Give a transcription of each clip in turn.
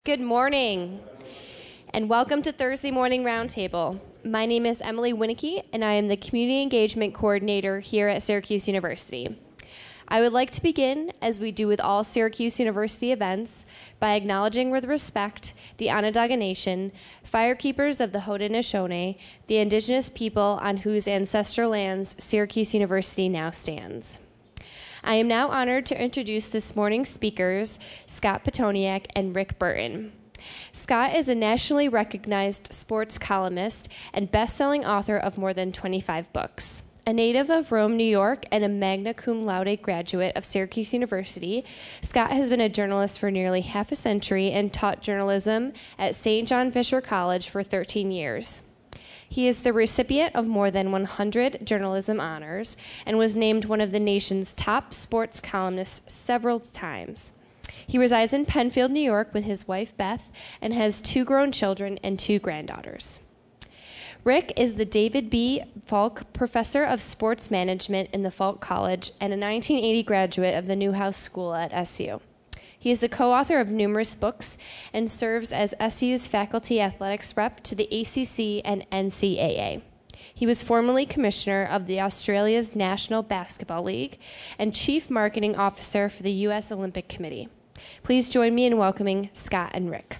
Good morning, and welcome to Thursday Morning Roundtable. My name is Emily Winicky, and I am the Community Engagement Coordinator here at Syracuse University. I would like to begin, as we do with all Syracuse University events, by acknowledging with respect the Onondaga Nation, firekeepers of the Haudenosaunee, the indigenous people on whose ancestral lands Syracuse University now stands. I am now honored to introduce this morning's speakers, Scott Petoniak and Rick Burton. Scott is a nationally recognized sports columnist and best-selling author of more than 25 books. A native of Rome, New York, and a magna cum laude graduate of Syracuse University, Scott has been a journalist for nearly half a century and taught journalism at St. John Fisher College for 13 years. He is the recipient of more than 100 journalism honors and was named one of the nation's top sports columnists several times. He resides in Penfield, New York with his wife Beth and has 2 grown children and 2 granddaughters. Rick is the David B. Falk Professor of Sports Management in the Falk College and a 1980 graduate of the Newhouse School at SU. He is the co-author of numerous books and serves as SU's faculty athletics rep to the ACC and NCAA. He was formerly commissioner of the Australia's National Basketball League and chief marketing officer for the U.S. Olympic Committee. Please join me in welcoming Scott and Rick.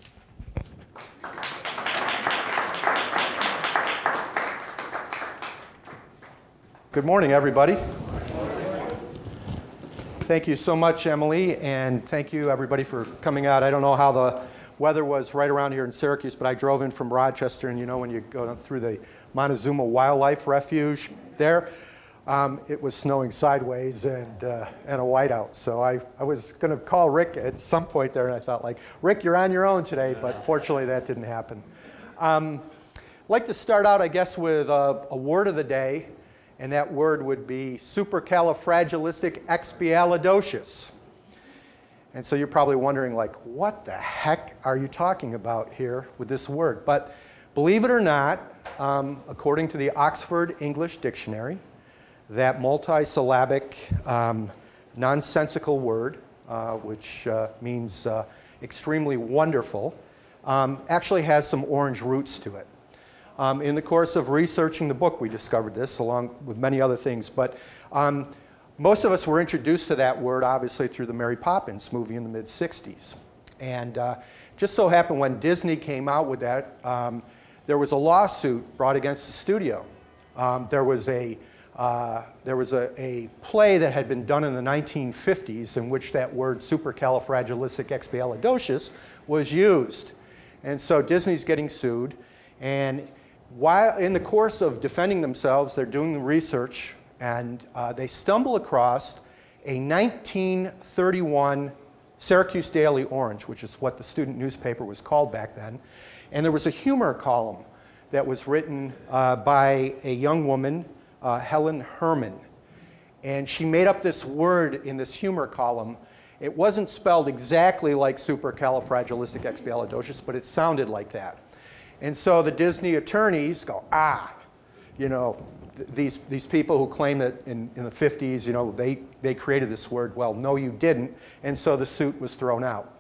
Good morning, everybody. Thank you so much, Emily, and thank you, everybody, for coming out. I don't know how the weather was right around here in Syracuse, but I drove in from Rochester, and you know when you go through the Montezuma Wildlife Refuge there, it was snowing sideways and a whiteout. So I was going to call Rick at some point there, and I thought, like, Rick, you're on your own today, but fortunately that didn't happen. I'd like to start out, I guess, with a word of the day. And that word would be supercalifragilisticexpialidocious. And so you're probably wondering, like, what the heck are you talking about here with this word? But believe it or not, according to the Oxford English Dictionary, that multisyllabic, nonsensical word, which means extremely wonderful, actually has some orange roots to it. In the course of researching the book, we discovered this, along with many other things. But most of us were introduced to that word, obviously, through the Mary Poppins movie in the mid-'60s. And just so happened when Disney came out with that, there was a lawsuit brought against the studio. There was a play that had been done in the 1950s in which that word supercalifragilisticexpialidocious was used. And so Disney's getting sued. And while in the course of defending themselves, they're doing the research, and they stumble across a 1931 Syracuse Daily Orange, which is what the student newspaper was called back then. And there was a humor column that was written by a young woman, Helen Herman. And she made up this word in this humor column. It wasn't spelled exactly like supercalifragilisticexpialidocious, but it sounded like that. And so the Disney attorneys go, you know, these people who claim that in the 50s, you know, they created this word. Well, no, you didn't. And so the suit was thrown out.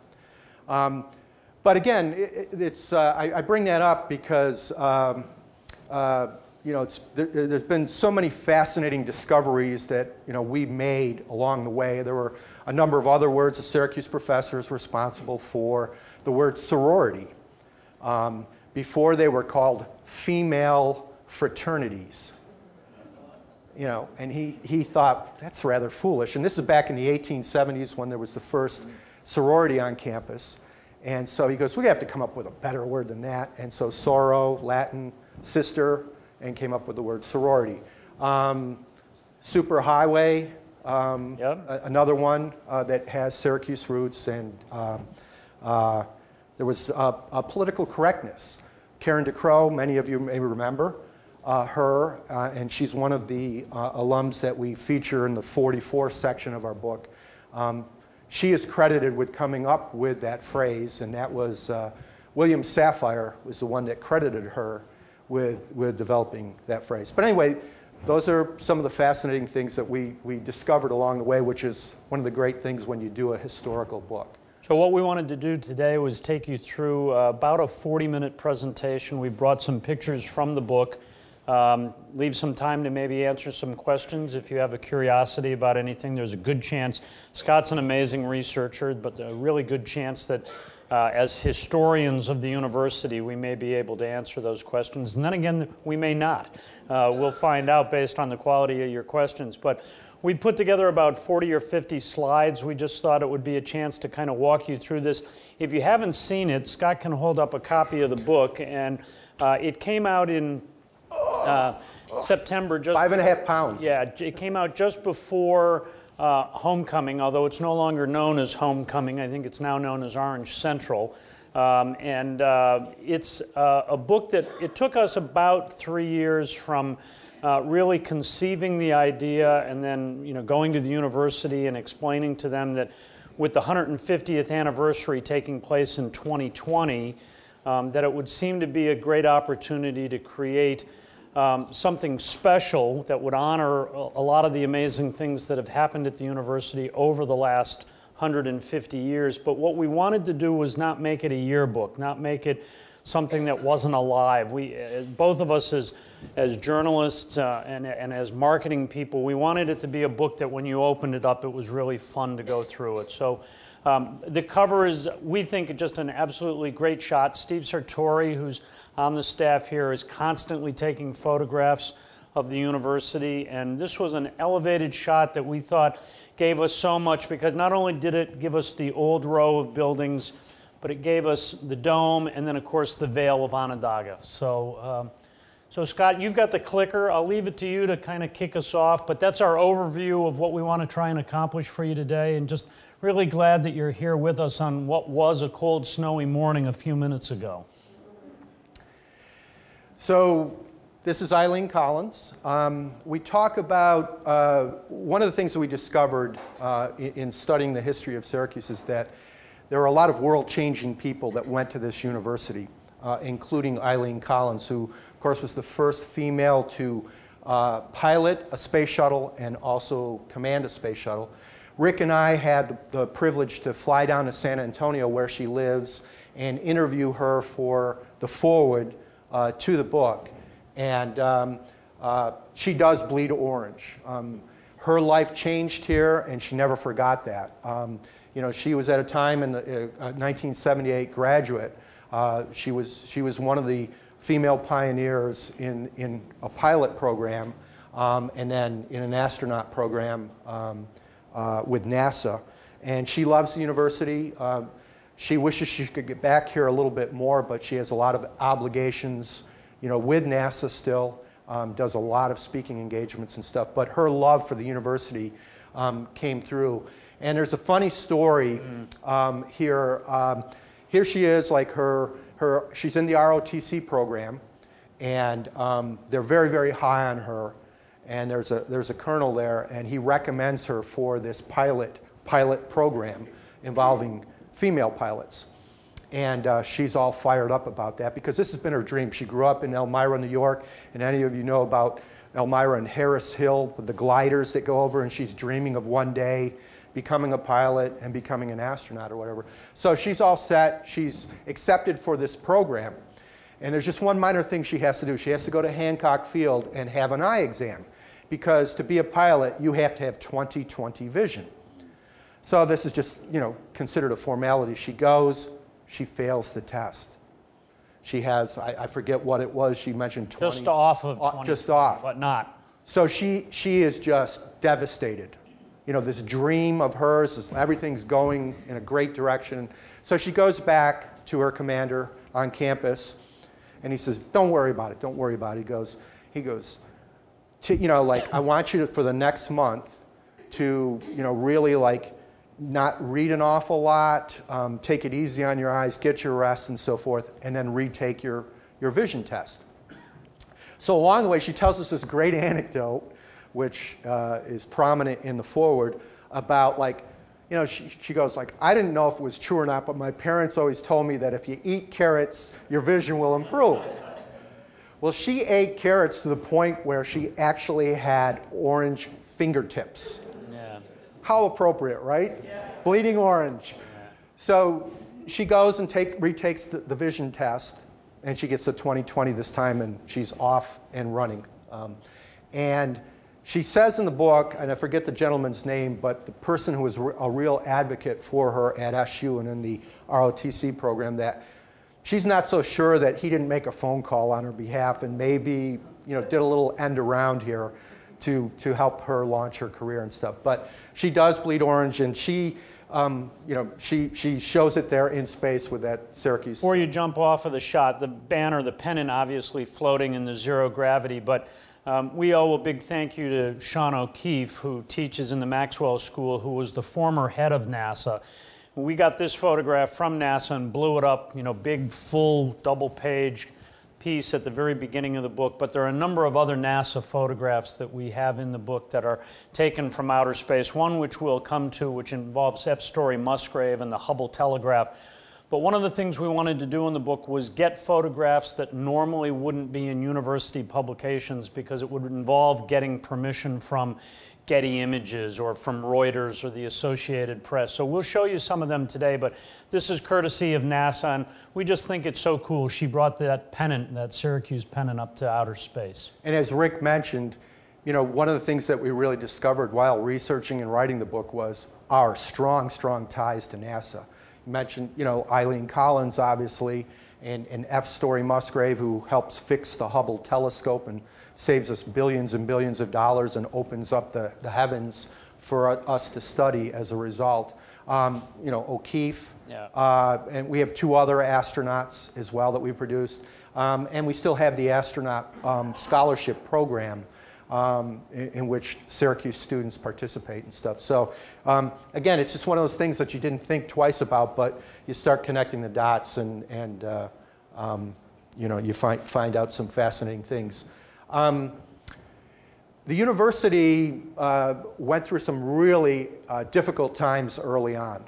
But again, I bring that up because, you know, there's been so many fascinating discoveries that, you know, we made along the way. There were a number of other words the Syracuse professors responsible for the word sorority. Before they were called female fraternities. You know, and he thought, that's rather foolish. And this is back in the 1870s when there was the first sorority on campus. And so he goes, we have to come up with a better word than that. And so soror, Latin, sister, and came up with the word sorority. Superhighway, another one that has Syracuse roots. And there was a political correctness. Karen DeCrow, many of you may remember her, and she's one of the alums that we feature in the 44 section of our book. She is credited with coming up with that phrase, and that was William Safire was the one that credited her with developing that phrase. But anyway, those are some of the fascinating things that we discovered along the way, which is one of the great things when you do a historical book. So what we wanted to do today was take you through about a 40-minute presentation. We brought some pictures from the book, leave some time to maybe answer some questions. If you have a curiosity about anything, there's a good chance. Scott's an amazing researcher, but a really good chance that as historians of the university, we may be able to answer those questions. And then again, we may not. We'll find out based on the quality of your questions. But we put together about 40 or 50 slides. We just thought it would be a chance to kind of walk you through this. If you haven't seen it, Scott can hold up a copy of the book. And it came out in September. 5.5 pounds. Yeah, it came out just before Homecoming, although it's no longer known as Homecoming. I think it's now known as Orange Central. It's a book that it took us about 3 years from really conceiving the idea and then going to the university and explaining to them that with the 150th anniversary taking place in 2020, that it would seem to be a great opportunity to create something special that would honor a lot of the amazing things that have happened at the university over the last 150 years. But what we wanted to do was not make it a yearbook, not make it something that wasn't alive. We, both of us as journalists and as marketing people, we wanted it to be a book that when you opened it up, it was really fun to go through it. So the cover is, we think, just an absolutely great shot. Steve Sartori, who's on the staff here, is constantly taking photographs of the university, and this was an elevated shot that we thought gave us so much, because not only did it give us the old row of buildings, but it gave us the dome and then, of course, the Vale of Onondaga. So Scott, you've got the clicker. I'll leave it to you to kind of kick us off, but that's our overview of what we want to try and accomplish for you today, and just really glad that you're here with us on what was a cold, snowy morning a few minutes ago. So this is Eileen Collins. We talk about, one of the things that we discovered in studying the history of Syracuse is that there are a lot of world-changing people that went to this university, including Eileen Collins, who, of course, was the first female to pilot a space shuttle and also command a space shuttle. Rick and I had the privilege to fly down to San Antonio, where she lives, and interview her for the foreword to the book. And she does bleed orange. Her life changed here, and she never forgot that. She was at a time in the 1978 graduate. She was one of the female pioneers in a pilot program, and then in an astronaut program with NASA. And she loves the university. She wishes she could get back here a little bit more, but she has a lot of obligations, with NASA still, does a lot of speaking engagements and stuff. But her love for the university came through. And there's a funny story here. Here she is, like she's in the ROTC program, and they're very, very high on her. And there's a colonel there, and he recommends her for this pilot program involving female pilots. And she's all fired up about that, because this has been her dream. She grew up in Elmira, New York, and any of you know about Elmira and Harris Hill, with the gliders that go over, and she's dreaming of one day becoming a pilot and becoming an astronaut or whatever. So she's all set. She's accepted for this program. And there's just one minor thing she has to do. She has to go to Hancock Field and have an eye exam, because to be a pilot, you have to have 20/20 vision. So this is just, considered a formality. She goes, she fails the test. She has, I forget what it was, she mentioned 20. Just off of 20. Just off. But not. So she is just devastated. This dream of hers, everything's going in a great direction. So she goes back to her commander on campus, and he says, don't worry about it, don't worry about it. He goes, I want you to, for the next month, to, really not read an awful lot, take it easy on your eyes, get your rest and so forth, and then retake your vision test. So along the way, she tells us this great anecdote, which is prominent in the foreword, about she goes I didn't know if it was true or not, but my parents always told me that if you eat carrots, your vision will improve. Well, she ate carrots to the point where she actually had orange fingertips. Yeah. How appropriate, right? Yeah. Bleeding orange. Yeah. So she goes and retakes the vision test, and she gets a 20/20 this time, and she's off and running. And she says in the book, and I forget the gentleman's name, but the person who was a real advocate for her at SU and in the ROTC program, that she's not so sure that he didn't make a phone call on her behalf and maybe did a little end around here to help her launch her career and stuff. But she does bleed orange, and she shows it there in space with that Syracuse. Before you jump off of the shot, the banner, the pennant obviously floating in the zero gravity, but we owe a big thank you to Sean O'Keefe, who teaches in the Maxwell School, who was the former head of NASA. We got this photograph from NASA and blew it up, big, full, double-page piece at the very beginning of the book, but there are a number of other NASA photographs that we have in the book that are taken from outer space, one which we'll come to, which involves F. Story Musgrave and the Hubble telegraph. But one of the things we wanted to do in the book was get photographs that normally wouldn't be in university publications, because it would involve getting permission from Getty Images or from Reuters or the Associated Press. So we'll show you some of them today, but this is courtesy of NASA, and we just think it's so cool. She brought that pennant, that Syracuse pennant, up to outer space. And as Rick mentioned, one of the things that we really discovered while researching and writing the book was our strong, strong ties to NASA. You mentioned, Eileen Collins, obviously, and F. Story Musgrave, who helps fix the Hubble telescope and saves us billions and billions of dollars and opens up the heavens for us to study as a result. O'Keefe, yeah. And we have 2 other astronauts as well that we produced. And we still have the astronaut scholarship program in which Syracuse students participate and stuff. So again, it's just one of those things that you didn't think twice about, but you start connecting the dots and you find out some fascinating things. The university went through some really difficult times early on.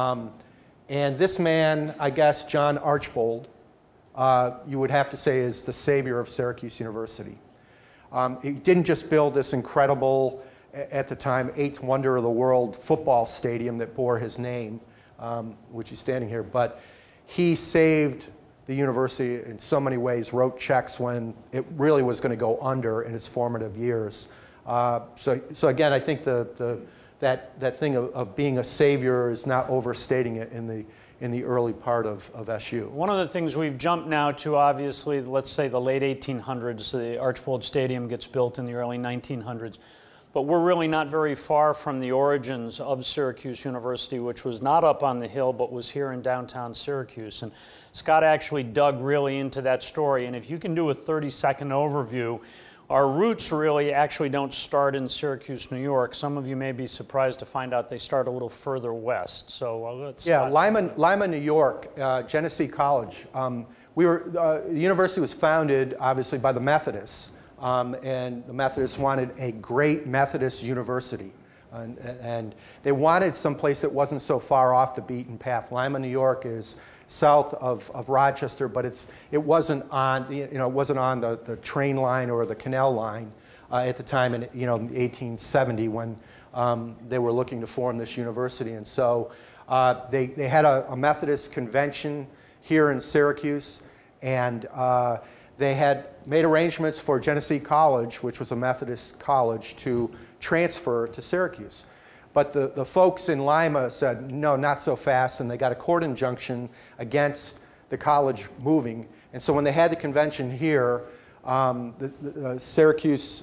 And this man, I guess, John Archbold, you would have to say is the savior of Syracuse University. He didn't just build this incredible, at the time, 8th wonder of the world football stadium that bore his name, which is standing here, but he saved the university in so many ways, wrote checks when it really was going to go under in its formative years. So again, I think that thing of being a savior is not overstating it in the early part of SU. One of the things we've jumped now to, obviously, let's say the late 1800s, the Archbold Stadium gets built in the early 1900s. But we're really not very far from the origins of Syracuse University, which was not up on the hill, but was here in downtown Syracuse. And Scott actually dug really into that story. And if you can do a 30-second overview, our roots really actually don't start in Syracuse, New York. Some of you may be surprised to find out they start a little further west. So let's... Yeah, Lima, New York, Genesee College. The university was founded, obviously, by the Methodists. And the Methodists wanted a great Methodist university. And they wanted some place that wasn't so far off the beaten path. Lima, New York is south of Rochester, but it wasn't on the train line or the canal line at the time in 1870 when they were looking to form this university. And so they had a Methodist convention here in Syracuse, and they had made arrangements for Genesee College, which was a Methodist college, to transfer to Syracuse. But the folks in Lima said, no, not so fast, and they got a court injunction against the college moving. And so when they had the convention here, the Syracuse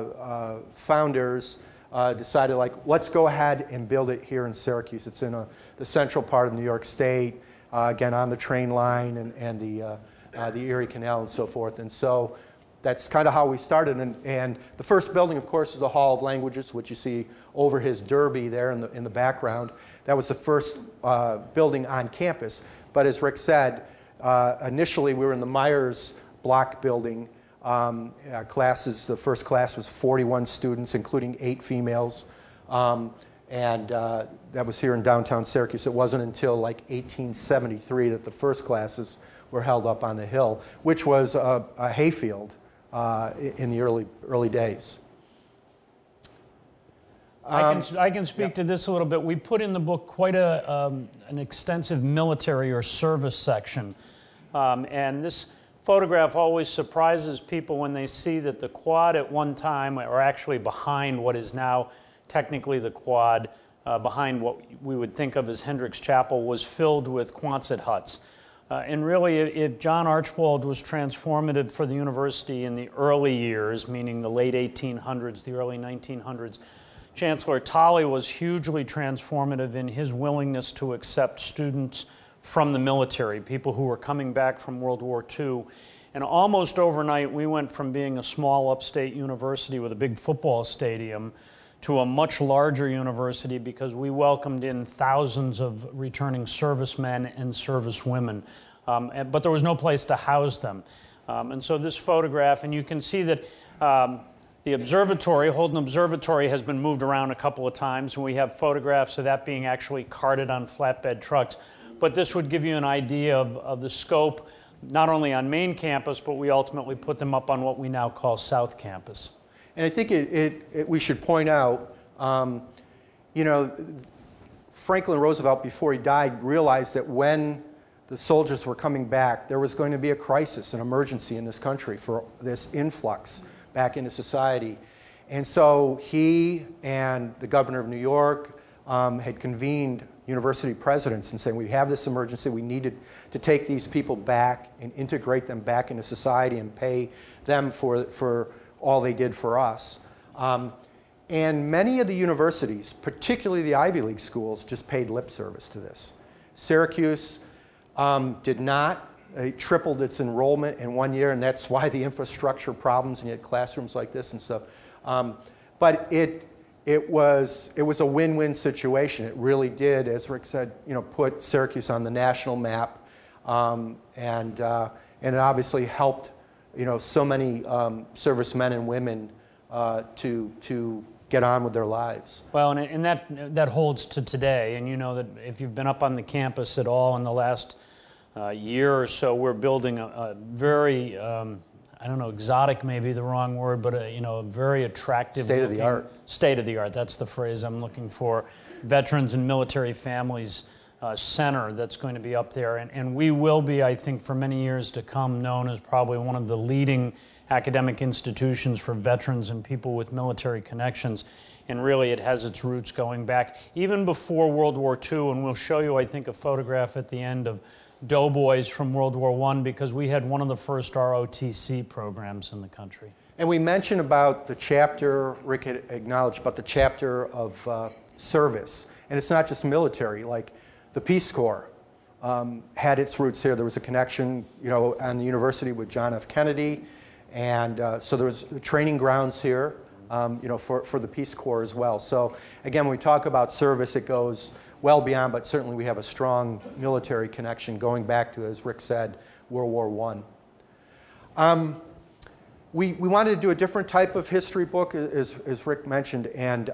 founders decided, let's go ahead and build it here in Syracuse. It's in the central part of New York State, again, on the train line and the Erie Canal and so forth. And so that's kind of how we started. And the first building, of course, is the Hall of Languages, which you see over his derby there in the background. That was the first building on campus. But as Rick said, initially we were in the Myers Block building. The first class was 41 students, including 8 females. And that was here in downtown Syracuse. It wasn't until 1873 that the first classes were held up on the hill, which was a hayfield in the early days. I can speak to this a little bit. We put in the book quite an extensive military or service section. And this photograph always surprises people when they see that the quad at one time, or actually behind what is now technically the quad, behind what we would think of as Hendricks Chapel, was filled with Quonset huts. And really, John Archbold was transformative for the university in the early years, meaning the late 1800s, the early 1900s. Chancellor Tolley was hugely transformative in his willingness to accept students from the military, people who were coming back from World War II. And almost overnight, we went from being a small upstate university with a big football stadium to a much larger university because we welcomed in thousands of returning servicemen and servicewomen. But there was no place to house them. And so this photograph, and you can see that the observatory, Holden Observatory, has been moved around a couple of times, and we have photographs of that being actually carted on flatbed trucks. But this would give you an idea of the scope, not only on main campus, but we ultimately put them up on what we now call South Campus. And I think we should point out, Franklin Roosevelt, before he died, realized that when the soldiers were coming back, there was going to be a crisis, an emergency in this country for this influx back into society. And so he and the governor of New York had convened university presidents and saying, we have this emergency, we needed to take these people back and integrate them back into society and pay them for all they did for us. And many of the universities, particularly the Ivy League schools, just paid lip service to this. Syracuse did not. It tripled its enrollment in 1 year, and that's why the infrastructure problems, and you had classrooms like this and stuff. But it was a win-win situation. It really did, as Rick said, put Syracuse on the national map, and it obviously helped so many servicemen and women to get on with their lives. Well, and that holds to today. And you know that if you've been up on the campus at all in the last year or so, we're building a very, I don't know, exotic may be the wrong word, but a very attractive state-of-the-art. State-of-the-art, that's the phrase I'm looking for. Veterans and military families center that's going to be up there. And we will be, I think, for many years to come, known as probably one of the leading academic institutions for veterans and people with military connections. And really, it has its roots going back even before World War II. And we'll show you, I think, a photograph at the end of doughboys from World War I, because we had one of the first ROTC programs in the country. And we mentioned about the chapter, Rick had acknowledged, about the chapter of service. And it's not just military, like the Peace Corps had its roots here. There was a connection, on the university with John F. Kennedy. And so there was training grounds here, for the Peace Corps as well. So again, when we talk about service, it goes well beyond, but certainly we have a strong military connection going back to, as Rick said, World War I. We wanted to do a different type of history book, as Rick mentioned, and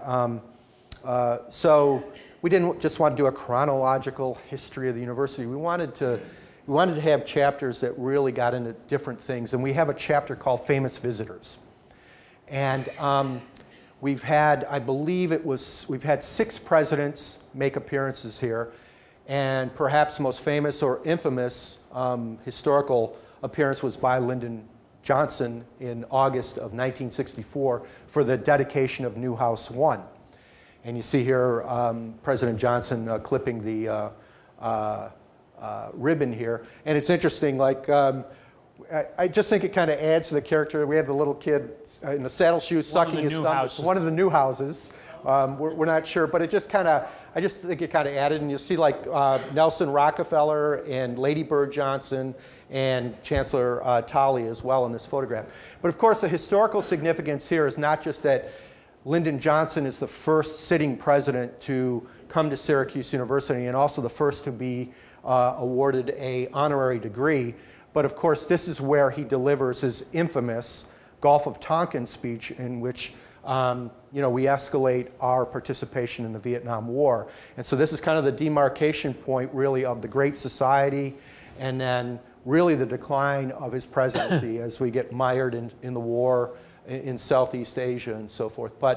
so we didn't just want to do a chronological history of the university. We wanted to have chapters that really got into different things, and we have a chapter called Famous Visitors. And we've had, I believe we've had 6 presidents make appearances here, and perhaps the most famous or infamous historical appearance was by Lyndon Johnson in August of 1964 for the dedication of Newhouse 1. And you see here President Johnson clipping the ribbon here. And it's interesting, I just think it kind of adds to the character. We have the little kid in the saddle shoes sucking his thumb. It's one of the new houses. We're not sure, but it just I just think it kind of added. And you see Nelson Rockefeller and Lady Bird Johnson and Chancellor Tolley as well in this photograph. But of course, the historical significance here is not just that Lyndon Johnson is the first sitting president to come to Syracuse University and also the first to be awarded an honorary degree. But of course, this is where he delivers his infamous Gulf of Tonkin speech, in which we escalate our participation in the Vietnam War. And so this is kind of the demarcation point, really, of the Great Society, and then really the decline of his presidency as we get mired in the war in Southeast Asia and so forth. But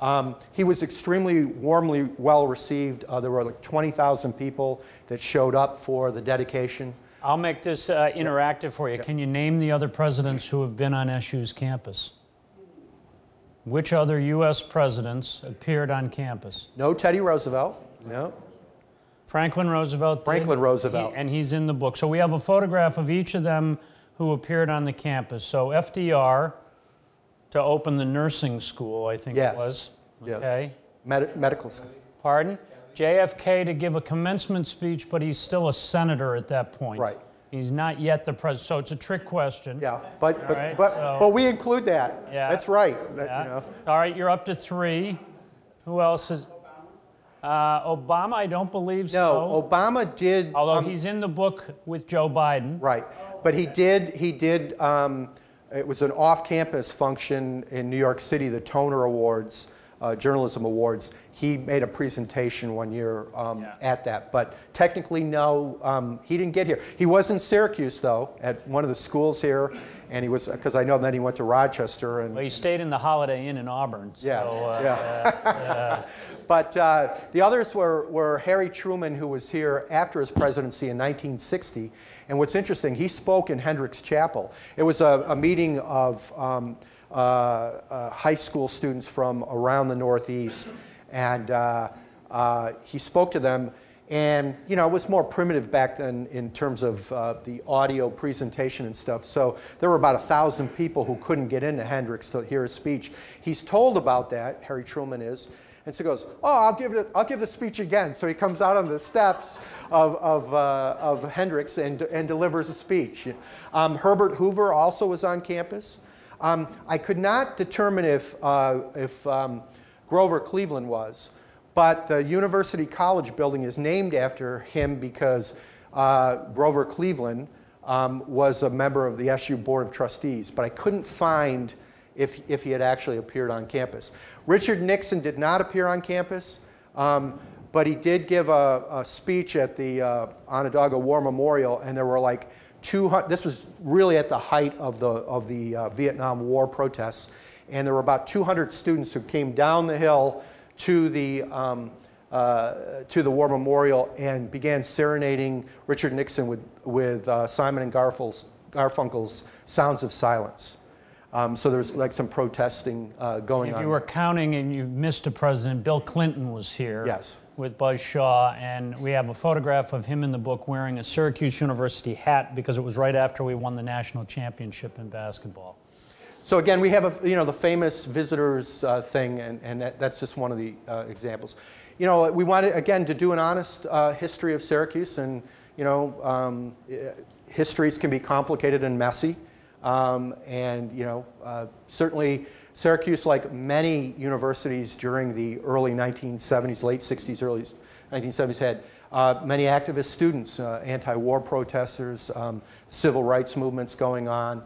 He was extremely warmly well received. There were like 20,000 people that showed up for the dedication. I'll make this interactive for you. Can you name the other presidents who have been on SU's campus? Which other U.S. presidents appeared on campus? No Teddy Roosevelt. No. Franklin Roosevelt did. Franklin Roosevelt. And he's in the book. So we have a photograph of each of them who appeared on the campus. So FDR, to open the nursing school, I think it was. Yes. Okay. Medical school. Pardon? JFK to give a commencement speech, but he's still a senator at that point. Right. He's not yet the president. So it's a trick question. Yeah, but right, so, but we include that. Yeah. That's right. Yeah. You know. All right, you're up to 3. Who else is? Obama, I don't believe so. No, Obama did. Although he's in the book with Joe Biden. Right, but he did. It was an off-campus function in New York City, the Toner Awards, Journalism Awards. He made a presentation one year at that, but technically, no, he didn't get here. He was in Syracuse, though, at one of the schools here, and he was, because I know then he went to Rochester. And well, he stayed in the Holiday Inn in Auburn. So, yeah. But the others were Harry Truman, who was here after his presidency in 1960. And what's interesting, he spoke in Hendricks Chapel. It was a meeting of high school students from around the Northeast. And he spoke to them. And, you know, it was more primitive back then in terms of the audio presentation and stuff. So there were about 1,000 people who couldn't get into Hendricks to hear his speech. He's told about that, Harry Truman is. And so he goes, oh, I'll give the speech again. So he comes out on the steps of Hendricks and delivers a speech. Herbert Hoover also was on campus. I could not determine if Grover Cleveland was, but the University College building is named after him because Grover Cleveland was a member of the SU Board of Trustees, but I couldn't find if he had actually appeared on campus. Richard Nixon did not appear on campus, but he did give a speech at the Onondaga War Memorial, and there were like 200, this was really at the height of the Vietnam War protests, and there were about 200 students who came down the hill to the War Memorial and began serenading Richard Nixon with Simon and Garfunkel's Sounds of Silence. So there's like some protesting going on. If you were counting and you missed a president, Bill Clinton was here. Yes. With Buzz Shaw, and we have a photograph of him in the book wearing a Syracuse University hat because it was right after we won the national championship in basketball. So again, we have the famous visitors thing, and that's just one of the examples. You know, we wanted again to do an honest history of Syracuse, and histories can be complicated and messy. Certainly Syracuse, like many universities during the early 1970s, late 60s, early 1970s, had many activist students, anti-war protesters, civil rights movements going on.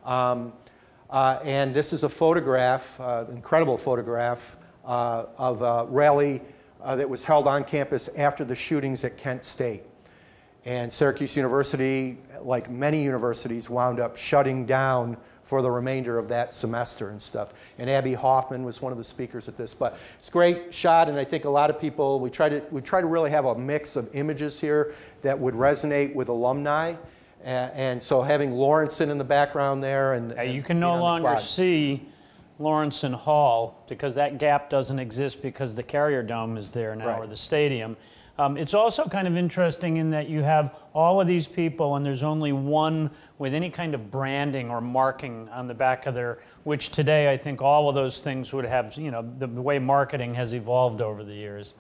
And this is a photograph, incredible photograph, of a rally that was held on campus after the shootings at Kent State. And Syracuse University, like many universities, wound up shutting down for the remainder of that semester and stuff. And Abby Hoffman was one of the speakers at this. But it's a great shot, and I think a lot of people, we try to really have a mix of images here that would resonate with alumni. And so having Lawrenson in the background there. And you can no longer see Lawrenson Hall because that gap doesn't exist because the Carrier Dome is there now, right, or the stadium. It's also kind of interesting in that you have all of these people and there's only one with any kind of branding or marking on the back of their, which today I think all of those things would have, the way marketing has evolved over the years.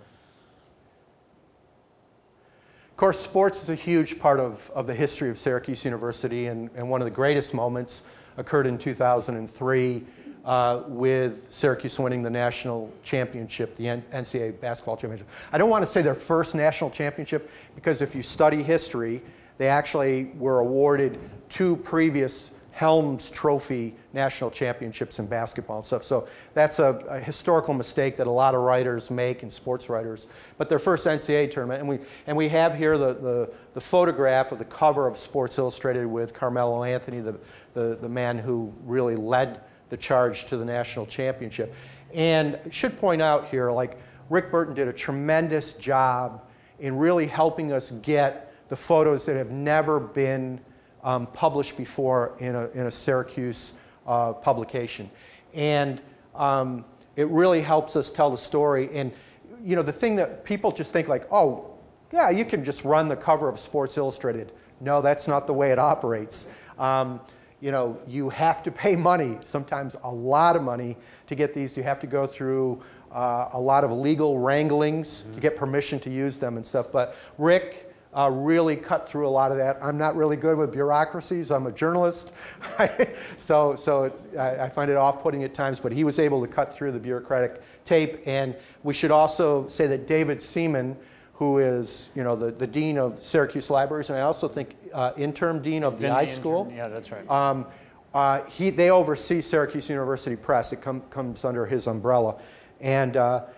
Of course, sports is a huge part of the history of Syracuse University, and one of the greatest moments occurred in 2003 with Syracuse winning the national championship, the NCAA basketball championship. I don't want to say their first national championship because if you study history, they actually were awarded 2 previous Helms Trophy national championships in basketball and stuff. So that's a historical mistake that a lot of writers make, and sports writers. But their first NCAA tournament, and we have here the photograph of the cover of Sports Illustrated with Carmelo Anthony, the man who really led the charge to the national championship. And I should point out here, like, Rick Burton did a tremendous job in really helping us get the photos that have never been published before in a Syracuse publication. And it really helps us tell the story. And, you know, the thing that people just think like, oh, yeah, you can just run the cover of Sports Illustrated. No, that's not the way it operates. You know, you have to pay money, sometimes a lot of money, to get these. You have to go through a lot of legal wranglings to get permission to use them and stuff. But Rick really cut through a lot of that. I'm not really good with bureaucracies. I'm a journalist, so I find it off-putting at times. But he was able to cut through the bureaucratic tape. And we should also say that David Seaman, who is, you know, the dean of Syracuse Libraries, and I also think interim dean of the iSchool. Yeah, that's right. They oversee Syracuse University Press. It comes under his umbrella. And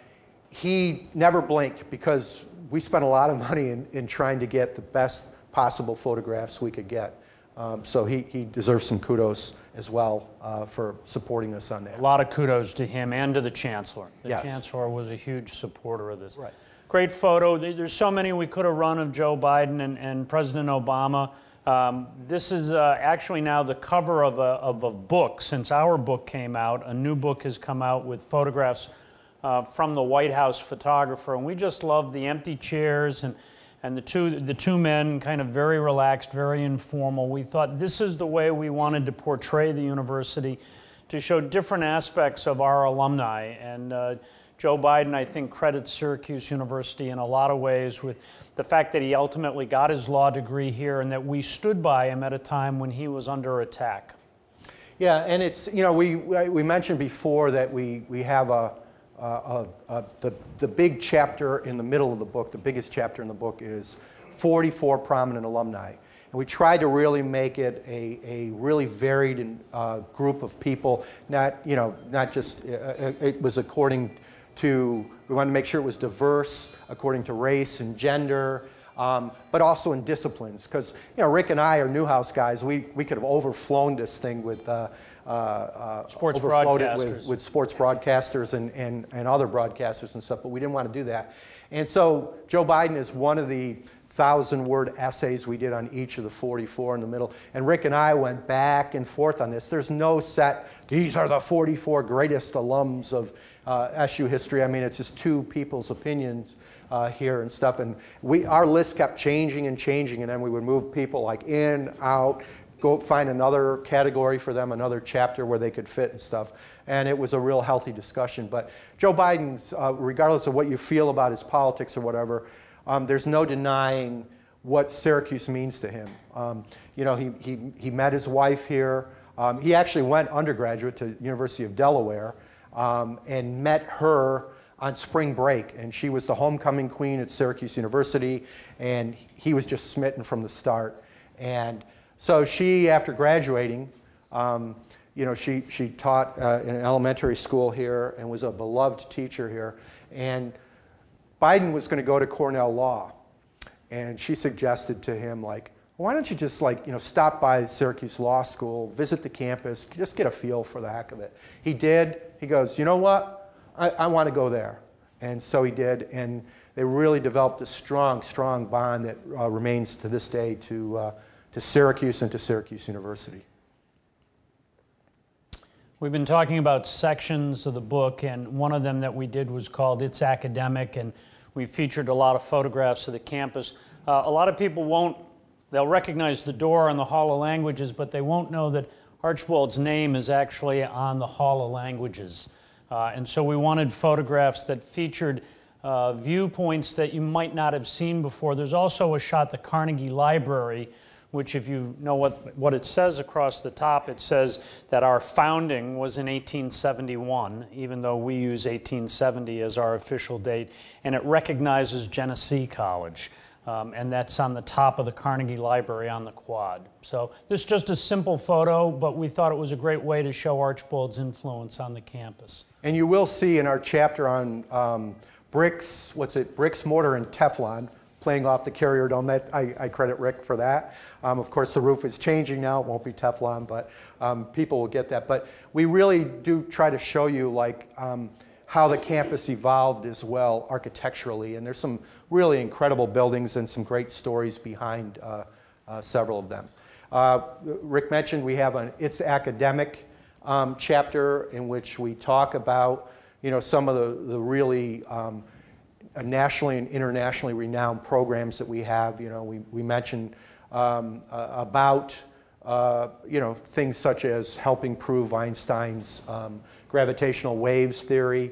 he never blinked, because we spent a lot of money in trying to get the best possible photographs we could get. So he deserves some kudos as well for supporting us on that. A lot of kudos to him and to the Chancellor. The Yes. Chancellor was a huge supporter of this. Right. Great photo. There's so many we could have run of Joe Biden and President Obama. This is actually now the cover of a book. Since our book came out, a new book has come out with photographs from the White House photographer, and we just love the empty chairs and the two men, kind of very relaxed, very informal. We thought this is the way we wanted to portray the university, to show different aspects of our alumni. And Joe Biden, I think, credits Syracuse University in a lot of ways with the fact that he ultimately got his law degree here, and that we stood by him at a time when he was under attack. Yeah, and it's, you know, we mentioned before that we have the big chapter in the middle of the book. The biggest chapter in the book is 44 prominent alumni. And we tried to really make it a really varied group of people, not just, it was according to, we wanted to make sure it was diverse according to race and gender, but also in disciplines. Because, you know, Rick and I are Newhouse guys. We could have overflown this thing with Sports broadcasters. with sports broadcasters and other broadcasters and stuff, but we didn't want to do that. And so Joe Biden is one of the 1,000-word essays we did on each of the 44 in the middle. And Rick and I went back and forth on this. There's no set, these are the 44 greatest alums of SU history. I mean, it's just two people's opinions here and stuff. And our list kept changing and changing, and then we would move people like in, out, go find another category for them, another chapter where they could fit and stuff. And it was a real healthy discussion. But Joe Biden's, regardless of what you feel about his politics or whatever, there's no denying what Syracuse means to him. You know, he met his wife here. He actually went undergraduate to University of Delaware and met her on spring break. And she was the homecoming queen at Syracuse University, and he was just smitten from the start. And so she, after graduating, you know, she taught in an elementary school here and was a beloved teacher here. And Biden was going to go to Cornell Law, and she suggested to him, like, why don't you just, like, you know, stop by Syracuse Law School, visit the campus, just get a feel for the heck of it. He did. He goes, you know what? I want to go there. And so he did, and they really developed a strong, strong bond that remains to this day to Syracuse and to Syracuse University. We've been talking about sections of the book, and one of them that we did was called It's Academic, and we featured a lot of photographs of the campus. A lot of people they'll recognize the door on the Hall of Languages, but they won't know that Archbold's name is actually on the Hall of Languages. And so we wanted photographs that featured viewpoints that you might not have seen before. There's also a shot at the Carnegie Library, which, if you know what it says across the top, it says that our founding was in 1871, even though we use 1870 as our official date, and it recognizes Genesee College. And that's on the top of the Carnegie Library on the quad. So this is just a simple photo, but we thought it was a great way to show Archbold's influence on the campus. And you will see in our chapter on bricks, bricks, mortar, and Teflon, playing off the Carrier Dome. That I credit Rick for that. Of course, the roof is changing now. It won't be Teflon, but people will get that. But we really do try to show you like how the campus evolved as well architecturally. And there's some really incredible buildings and some great stories behind several of them. Rick mentioned we have an It's Academic chapter in which we talk about some of the really nationally and internationally renowned programs that we have. We mentioned about things such as helping prove Einstein's gravitational waves theory.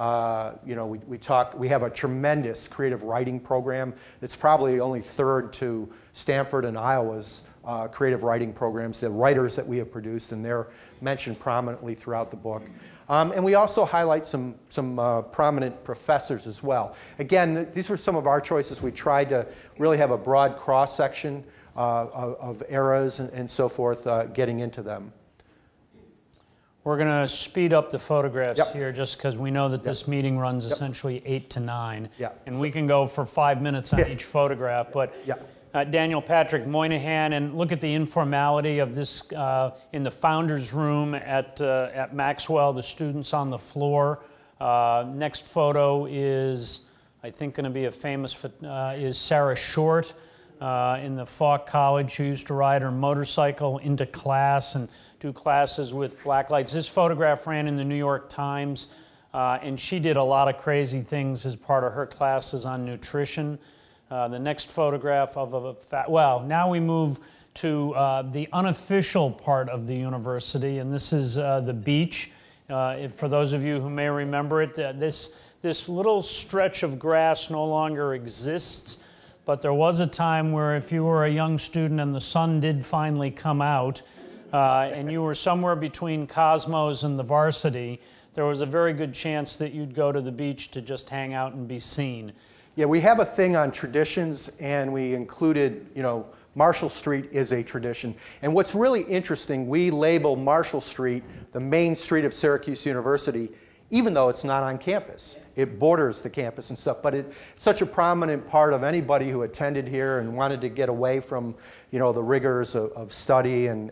We have a tremendous creative writing program. It's probably only third to Stanford and Iowa's creative writing programs, the writers that we have produced, and they're mentioned prominently throughout the book. And we also highlight some prominent professors as well. Again, these were some of our choices. We tried to really have a broad cross-section of eras and so forth, getting into them. We're going to speed up the photographs here just because we know that this meeting runs essentially 8 to 9. And we can go for 5 minutes on each photograph. But Daniel Patrick Moynihan, and look at the informality of this in the founder's room at Maxwell, the students on the floor. Next photo is, I think, going to be a famous, is Sarah Short in the Falk College, who used to ride her motorcycle into class and do classes with black lights. This photograph ran in the New York Times, and she did a lot of crazy things as part of her classes on nutrition. The next photograph of now we move to the unofficial part of the university, and this is the beach. For those of you who may remember it, this little stretch of grass no longer exists, but there was a time where if you were a young student and the sun did finally come out, and you were somewhere between Cosmos and the varsity, there was a very good chance that you'd go to the beach to just hang out and be seen. Yeah, we have a thing on traditions, and we included, Marshall Street is a tradition. And what's really interesting, we label Marshall Street the main street of Syracuse University, even though it's not on campus. It borders the campus and stuff, but it's such a prominent part of anybody who attended here and wanted to get away from, the rigors of study and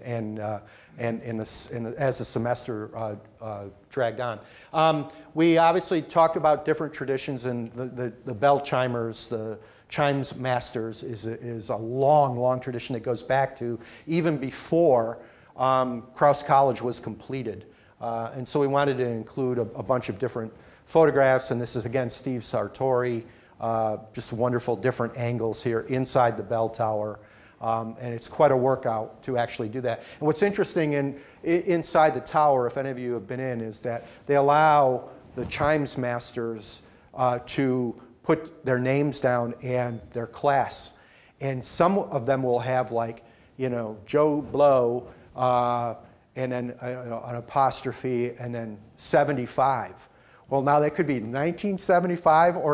as the semester dragged on. We obviously talked about different traditions, and the bell chimers, the chimes masters is a long, long tradition that goes back to even before Crouse College was completed. And so we wanted to include a bunch of different photographs, and this is again Steve Sartori, just wonderful different angles here inside the bell tower. And it's quite a workout to actually do that. And what's interesting inside the tower, if any of you have been in, is that they allow the chimes masters to put their names down and their class. And some of them will have Joe Blow, and then an apostrophe, and then 75. Well, now that could be 1975 or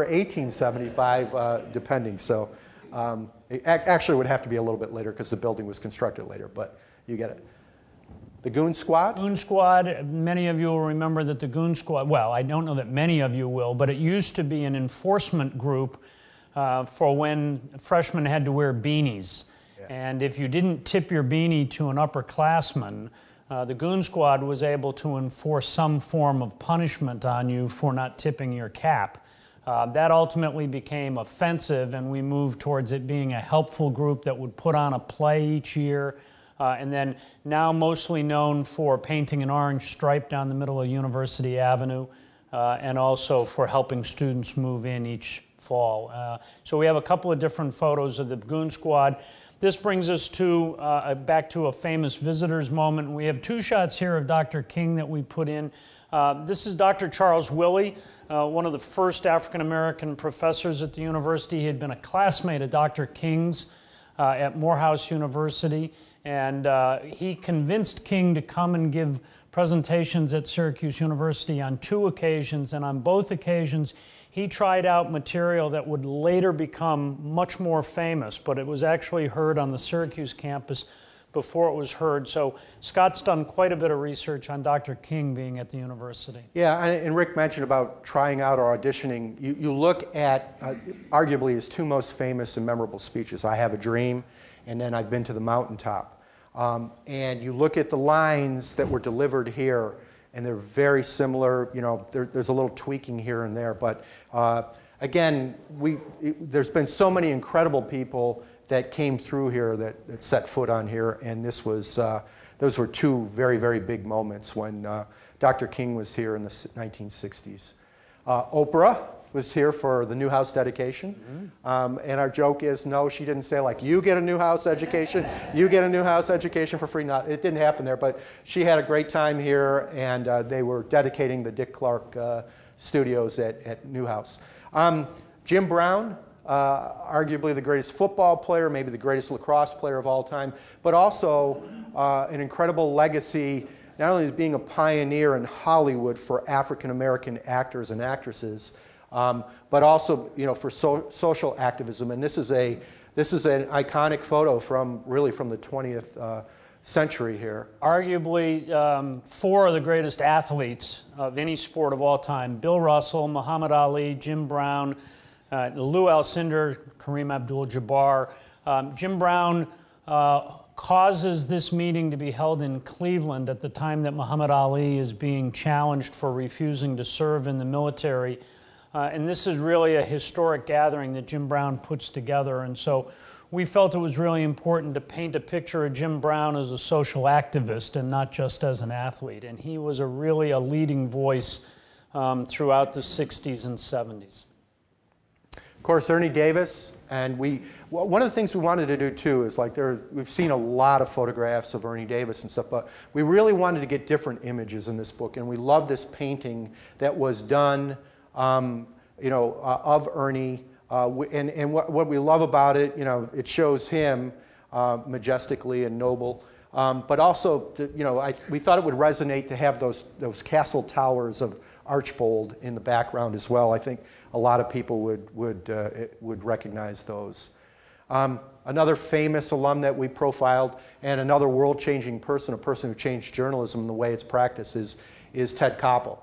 1875, depending. So it actually would have to be a little bit later because the building was constructed later, but you get it. The Goon Squad? Goon Squad, many of you will remember that the Goon Squad, well, I don't know that many of you will, but it used to be an enforcement group for when freshmen had to wear beanies. And if you didn't tip your beanie to an upperclassman, the Goon Squad was able to enforce some form of punishment on you for not tipping your cap. That ultimately became offensive, and we moved towards it being a helpful group that would put on a play each year, and then now mostly known for painting an orange stripe down the middle of University Avenue, and also for helping students move in each fall. So we have a couple of different photos of the Goon Squad. This brings us to back to a famous visitor's moment. We have two shots here of Dr. King that we put in. This is Dr. Charles Willey, one of the first African-American professors at the university. He had been a classmate of Dr. King's at Morehouse University, and he convinced King to come and give presentations at Syracuse University on 2 occasions, and on both occasions he tried out material that would later become much more famous, but it was actually heard on the Syracuse campus before it was heard. So Scott's done quite a bit of research on Dr. King being at the university. Yeah, and Rick mentioned about trying out or auditioning. You look at arguably his two most famous and memorable speeches, I Have a Dream, and then I've Been to the Mountaintop. And you look at the lines that were delivered here, and they're very similar. You know, there's a little tweaking here and there, but again, there's been so many incredible people that came through here that set foot on here, and those were two very, very big moments when Dr. King was here in the 1960s. Oprah was here for the Newhouse dedication, and our joke is, no, she didn't say like, you get a Newhouse education, you get a Newhouse education for free. No, it didn't happen there, but she had a great time here, and they were dedicating the Dick Clark studios at Newhouse. Jim Brown, arguably the greatest football player, maybe the greatest lacrosse player of all time, but also an incredible legacy, not only as being a pioneer in Hollywood for African American actors and actresses, but also, you know, for social activism. And this is an iconic photo from the 20th century here. Arguably, four of the greatest athletes of any sport of all time: Bill Russell, Muhammad Ali, Jim Brown, Lou Alcindor, Kareem Abdul-Jabbar. Jim Brown causes this meeting to be held in Cleveland at the time that Muhammad Ali is being challenged for refusing to serve in the military. And this is really a historic gathering that Jim Brown puts together. And so we felt it was really important to paint a picture of Jim Brown as a social activist and not just as an athlete. And he was really a leading voice throughout the 60s and 70s. Of course, Ernie Davis, and one of the things we wanted to do too is like we've seen a lot of photographs of Ernie Davis and stuff, but we really wanted to get different images in this book, and we love this painting that was done, of Ernie, and what we love about it, you know, it shows him majestically and noble, but also, we thought it would resonate to have those castle towers of Archbold in the background as well. I think a lot of people would recognize those. Another famous alum that we profiled, and another world-changing person, a person who changed journalism and the way it's practiced, is Ted Koppel.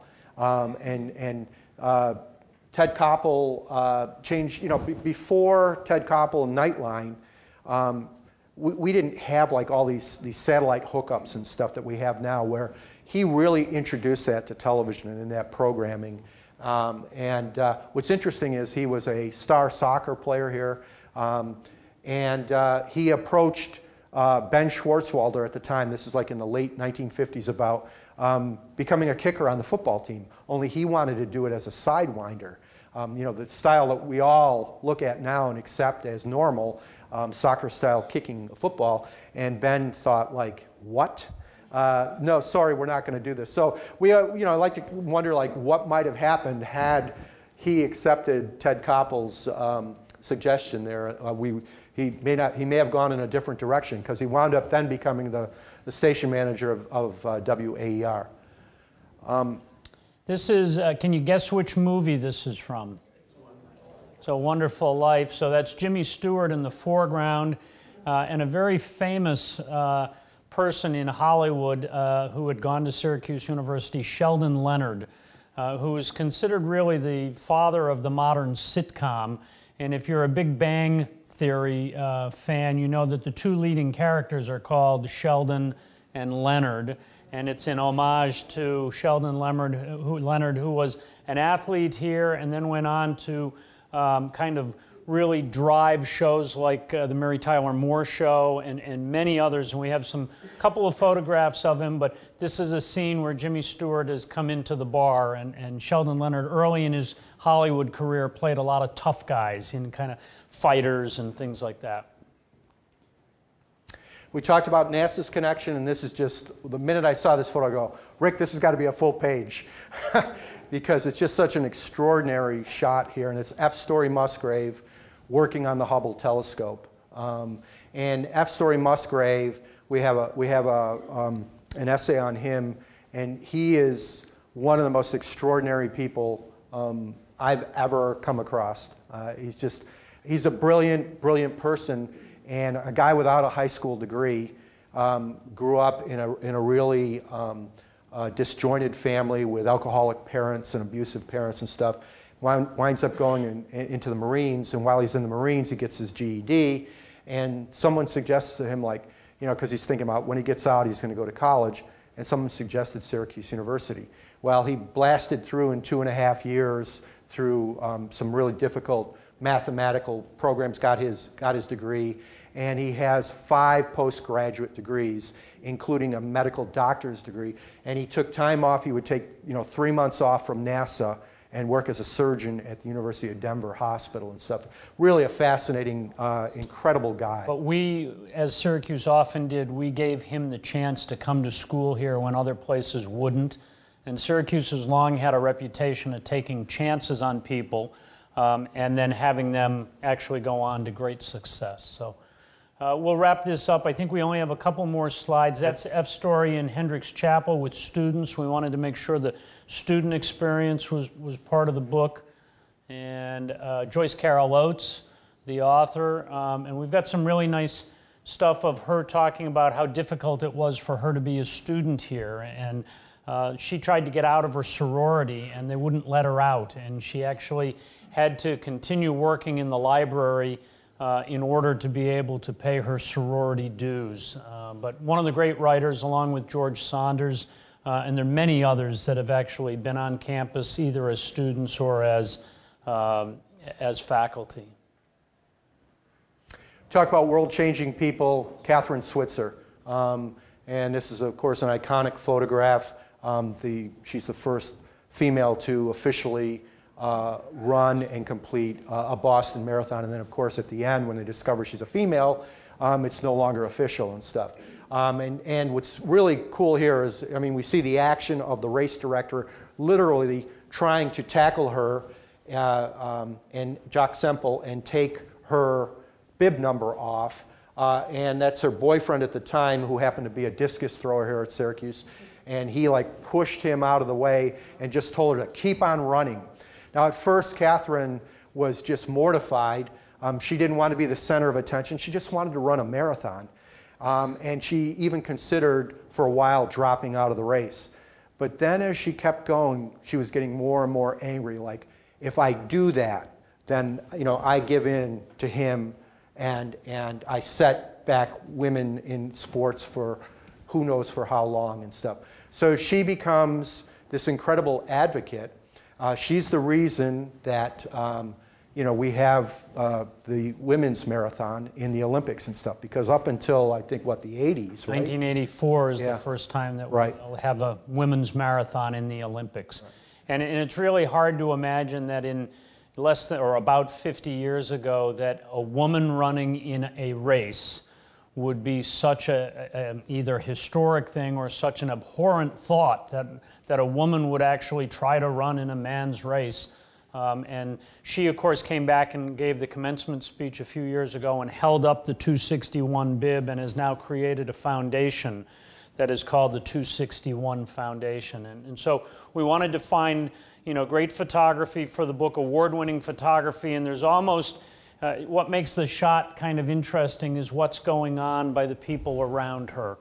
Ted Koppel changed. Before Ted Koppel and Nightline, we didn't have like all these satellite hookups and stuff that we have now, where he really introduced that to television and in that programming. What's interesting is he was a star soccer player here, and he approached Ben Schwartzwalder at the time, this is like in the late 1950s, about becoming a kicker on the football team, only he wanted to do it as a sidewinder. The style that we all look at now and accept as normal, soccer style kicking football, and Ben thought like, what? No, sorry, we're not going to do this. So I like to wonder like what might have happened had he accepted Ted Koppel's suggestion there. He may have gone in a different direction, because he wound up then becoming the station manager of WAER. This is, can you guess which movie this is from? It's A Wonderful Life. So that's Jimmy Stewart in the foreground, and a very famous person in Hollywood who had gone to Syracuse University, Sheldon Leonard, who is considered really the father of the modern sitcom. And if you're a Big Bang Theory fan, you know that the two leading characters are called Sheldon and Leonard. And it's in homage to Sheldon Leonard, who was an athlete here and then went on to kind of really drive shows like the Mary Tyler Moore Show and many others. And we have couple of photographs of him, but this is a scene where Jimmy Stewart has come into the bar, and Sheldon Leonard, early in his Hollywood career, played a lot of tough guys in kind of fighters and things like that. We talked about NASA's connection, and this is just, the minute I saw this photo, I go, Rick, this has got to be a full page, because it's just such an extraordinary shot here, and it's F. Story Musgrave working on the Hubble telescope. And F. Story Musgrave, we have an essay on him, and he is one of the most extraordinary people I've ever come across. He's a brilliant person, and a guy without a high school degree, grew up in a really disjointed family with alcoholic parents and abusive parents and stuff. Winds up going into the Marines, and while he's in the Marines, he gets his GED, and someone suggests to him, like, you know, because he's thinking about when he gets out, he's going to go to college, and someone suggested Syracuse University. Well, he blasted through in 2.5 years through some really difficult mathematical programs, got his degree, and he has 5 postgraduate degrees, including a medical doctor's degree. And he took time off. He would take, you know, 3 months off from NASA and work as a surgeon at the University of Denver Hospital and stuff. Really a fascinating, incredible guy. But we, as Syracuse often did, we gave him the chance to come to school here when other places wouldn't. And Syracuse has long had a reputation of taking chances on people and then having them actually go on to great success. So we'll wrap this up. I think we only have a couple more slides. That's F. Story in Hendricks Chapel with students. We wanted to make sure the student experience was part of the book. And Joyce Carol Oates, the author. And we've got some really nice stuff of her talking about how difficult it was for her to be a student here. And she tried to get out of her sorority, and they wouldn't let her out. And she actually had to continue working in the library in order to be able to pay her sorority dues. But one of the great writers, along with George Saunders, and there are many others that have actually been on campus either as students or as faculty. Talk about world-changing people, Kathrine Switzer. And this is, of course, an iconic photograph. She's the first female to officially run and complete a Boston Marathon. And then, of course, at the end, when they discover she's a female, it's no longer official and stuff. And what's really cool here is, I mean, we see the action of the race director literally trying to tackle her and Jock Semple and take her bib number off. And that's her boyfriend at the time, who happened to be a discus thrower here at Syracuse. And he like pushed him out of the way and just told her to keep on running. Now at first, Kathrine was just mortified. She didn't want to be the center of attention. She just wanted to run a marathon. And she even considered for a while dropping out of the race. But then as she kept going, she was getting more and more angry. Like, if I do that, then, you know, I give in to him and I set back women in sports for who knows for how long and stuff. So she becomes this incredible advocate. She's the reason that you know, we have the women's marathon in the Olympics and stuff, because up until, I think, what, the 80s, right? 1984 is the first time that we'll have a women's marathon in the Olympics. Right. And it's really hard to imagine that in less than, or about 50 years ago, that a woman running in a race would be such a either historic thing or such an abhorrent thought that a woman would actually try to run in a man's race. And she, of course, came back and gave the commencement speech a few years ago and held up the 261 bib and has now created a foundation that is called the 261 Foundation. And so we wanted to find, you know, great photography for the book, award-winning photography, and there's almost, what makes the shot kind of interesting is what's going on by the people around her.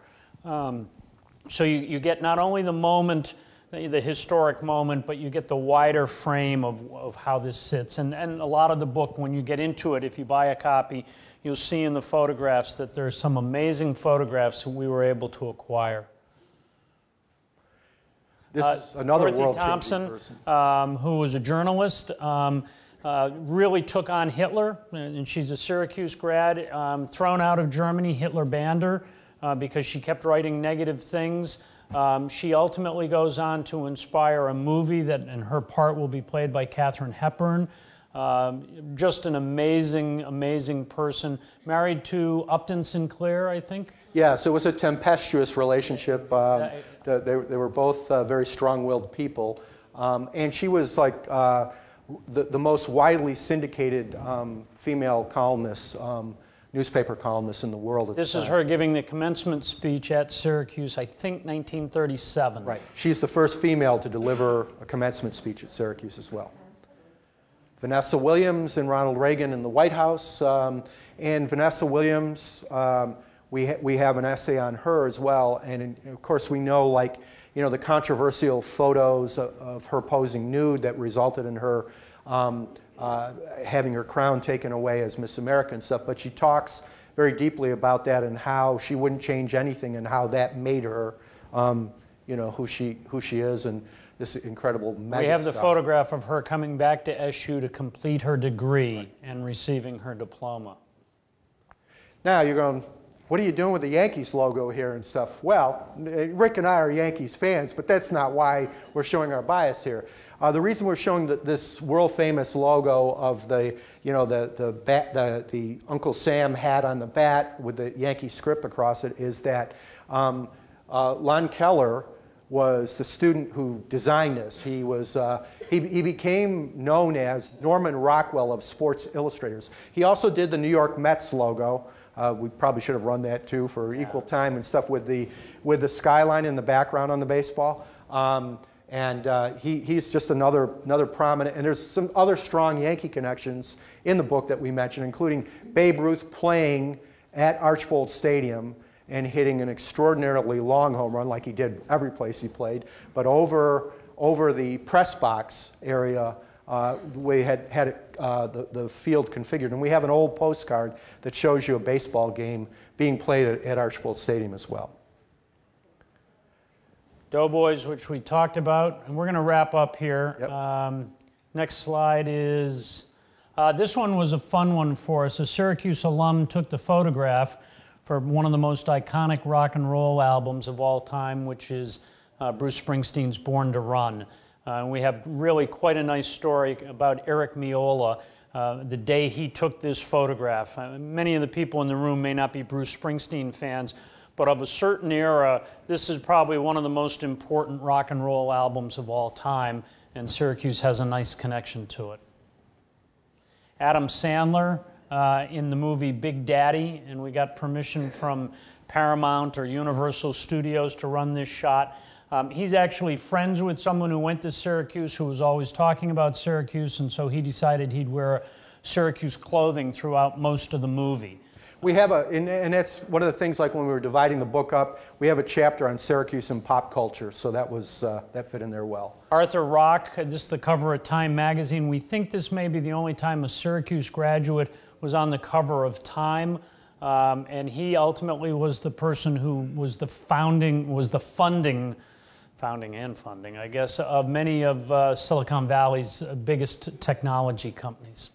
So you get not only the moment, the historic moment, but you get the wider frame of how this sits. And a lot of the book, when you get into it, if you buy a copy, you'll see in the photographs that there's some amazing photographs that we were able to acquire. This is another world-changing person. Who was a journalist, really took on Hitler, and she's a Syracuse grad, thrown out of Germany. Hitler banned her because she kept writing negative things. She ultimately goes on to inspire a movie that, and her part will be played by Katharine Hepburn. Just an amazing, amazing person. Married to Upton Sinclair, I think? Yes, it was a tempestuous relationship. They were both very strong-willed people. And she was like the most widely syndicated female columnist, newspaper columnist in the world. This is her giving the commencement speech at Syracuse, I think 1937. Right. She's the first female to deliver a commencement speech at Syracuse as well. Vanessa Williams and Ronald Reagan in the White House. And Vanessa Williams we have an essay on her as well. And of course, we know, like, the controversial photos of her posing nude that resulted in her having her crown taken away as Miss America and stuff. But she talks very deeply about that and how she wouldn't change anything and how that made her, who she is, and this incredible mega We have the stuff. photograph of her coming back to SU to complete her degree and receiving her diploma. Now you're going, what are you doing with the Yankees logo here and stuff? Well, Rick and I are Yankees fans, but that's not why we're showing our bias here. The reason we're showing this world-famous logo of the Uncle Sam hat on the bat with the Yankee script across it is that Lon Keller was the student who designed this. He was he became known as Norman Rockwell of Sports Illustrators. He also did the New York Mets logo. We probably should have run that too for equal time and stuff with the skyline in the background on the baseball. He's just another prominent, and there's some other strong Yankee connections in the book that we mentioned, including Babe Ruth playing at Archbold Stadium and hitting an extraordinarily long home run, like he did every place he played, but over the press box area. We had the field configured, and we have an old postcard that shows you a baseball game being played at Archbold Stadium as well. Doughboys, which we talked about, and we're going to wrap up here. Yep. Next slide is, this one was a fun one for us. A Syracuse alum took the photograph for one of the most iconic rock and roll albums of all time, which is Bruce Springsteen's Born to Run. We have really quite a nice story about Eric Miola, the day he took this photograph. Many of the people in the room may not be Bruce Springsteen fans, but of a certain era, this is probably one of the most important rock and roll albums of all time, and Syracuse has a nice connection to it. Adam Sandler in the movie Big Daddy, and we got permission from Paramount or Universal Studios to run this shot. He's actually friends with someone who went to Syracuse who was always talking about Syracuse, and so he decided he'd wear Syracuse clothing throughout most of the movie. We have and that's one of the things, like when we were dividing the book up, we have a chapter on Syracuse and pop culture, so that fit in there well. Arthur Rock, this is the cover of Time magazine. We think this may be the only time a Syracuse graduate was on the cover of Time, and he ultimately was the person who was the funding, I guess, of many of Silicon Valley's biggest technology companies.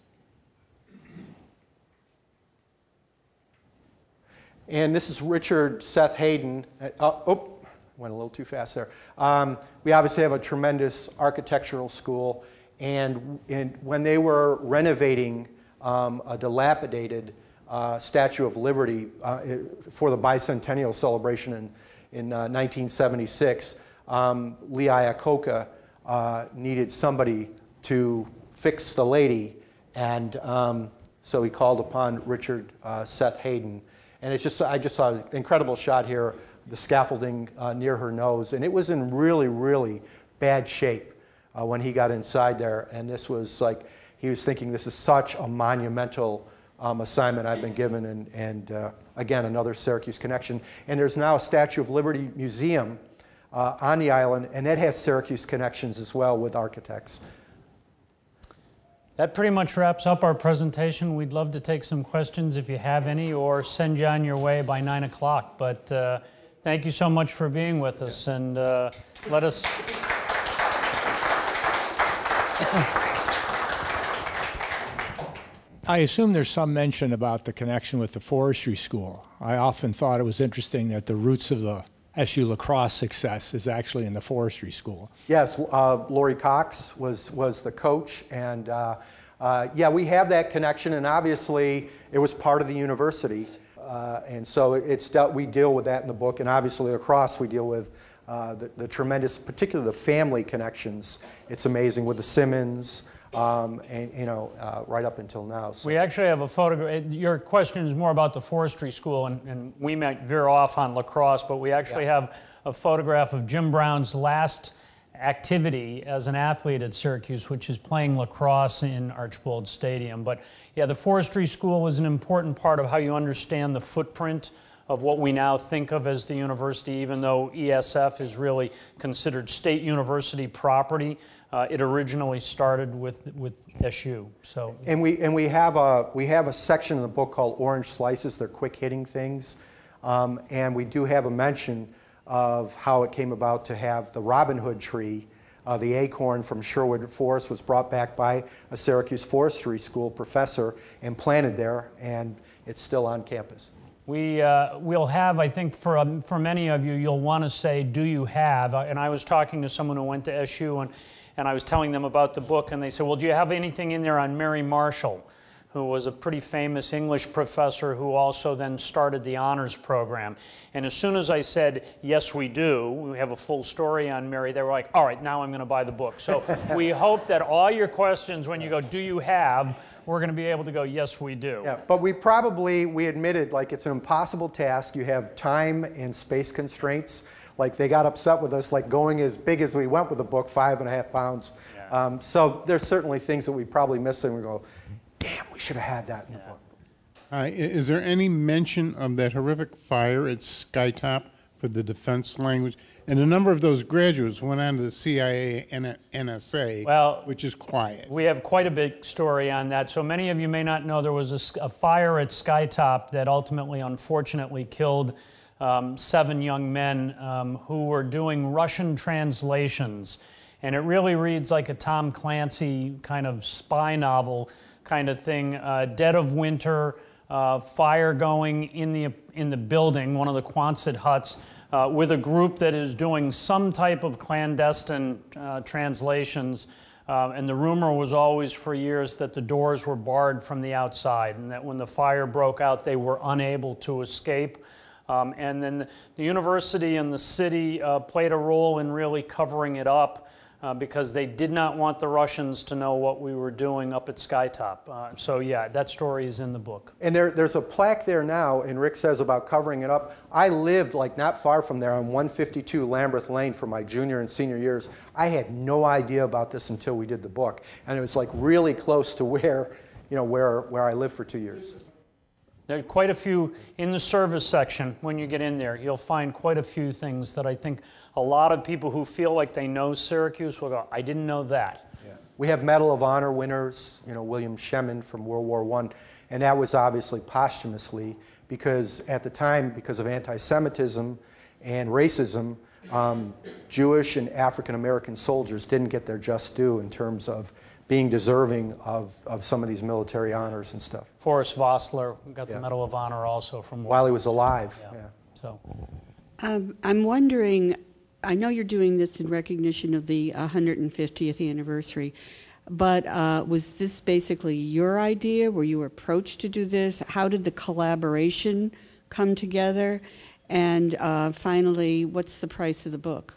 And this is Richard Seth Hayden. Went a little too fast there. We obviously have a tremendous architectural school, and when they were renovating a dilapidated Statue of Liberty for the bicentennial celebration in 1976, Lee Iacocca needed somebody to fix the lady, and so he called upon Richard Seth Hayden. And I just saw an incredible shot here, the scaffolding near her nose, and it was in really, really bad shape when he got inside there. And this was like, he was thinking, this is such a monumental assignment I've been given, and again, another Syracuse connection. And there's now a Statue of Liberty Museum on the island, and that has Syracuse connections as well with architects. That pretty much wraps up our presentation. We'd love to take some questions if you have any, or send you on your way by 9 o'clock. But thank you so much for being with us, and let us... I assume there's some mention about the connection with the forestry school. I often thought it was interesting that the roots of the SU lacrosse success is actually in the forestry school. Yes, Lori Cox was the coach, and yeah, we have that connection, and obviously it was part of the university, and so we deal with that in the book, and obviously lacrosse we deal with the tremendous, particularly the family connections. It's amazing with the Simmons, and right up until now. So. We actually have a photograph. Your question is more about the forestry school, and we might veer off on lacrosse, but we actually have a photograph of Jim Brown's last activity as an athlete at Syracuse, which is playing lacrosse in Archbold Stadium. But yeah, the forestry school is an important part of how you understand the footprint of what we now think of as the university, even though ESF is really considered state university property. It originally started with SU. So, and we have a section in the book called Orange Slices. They're quick hitting things, and we do have a mention of how it came about to have the Robin Hood tree. The acorn from Sherwood Forest was brought back by a Syracuse forestry school professor and planted there, and it's still on campus. We'll have, I think, for many of you, you'll want to say, do you have? And I was talking to someone who went to SU, and I was telling them about the book, and they said, well, do you have anything in there on Mary Marshall, who was a pretty famous English professor who also then started the honors program? And as soon as I said, yes, we do, we have a full story on Mary, they were like, all right, now I'm going to buy the book. So we hope that all your questions, when you go, do you have, we're going to be able to go, yes, we do. Yeah, but we admitted, like, it's an impossible task. You have time and space constraints. Like, they got upset with us, like, going as big as we went with the book, 5.5 pounds. Yeah. So there's certainly things that we probably miss, and we go, damn, we should have had that in the book. Is there any mention of that horrific fire at Skytop for the defense language? And a number of those graduates went on to the CIA and NSA, well, which is quiet. We have quite a big story on that. So many of you may not know there was a fire at Skytop that ultimately, unfortunately, killed 7 young men who were doing Russian translations. And it really reads like a Tom Clancy kind of spy novel kind of thing. Dead of winter, fire going in the building, one of the Quonset huts, with a group that is doing some type of clandestine translations. And the rumor was always for years that the doors were barred from the outside, and that when the fire broke out, they were unable to escape. And then the university and the city played a role in really covering it up because they did not want the Russians to know what we were doing up at Skytop. So yeah, that story is in the book. And there's a plaque there now, and Rick says about covering it up. I lived like not far from there on 152 Lambeth Lane for my junior and senior years. I had no idea about this until we did the book. And it was like really close to where I lived for 2 years. There are quite a few in the service section. When you get in there, you'll find quite a few things that I think a lot of people who feel like they know Syracuse will go, I didn't know that. Yeah. We have Medal of Honor winners, William Shemin from World War I, and that was obviously posthumously because at the time, because of anti-Semitism and racism, Jewish and African American soldiers didn't get their just due in terms of being deserving of some of these military honors and stuff. Forrest Vossler got the Medal of Honor also from while he was alive. Yeah. So, I'm wondering, I know you're doing this in recognition of the 150th anniversary, but was this basically your idea? Were you approached to do this? How did the collaboration come together? And finally, what's the price of the book?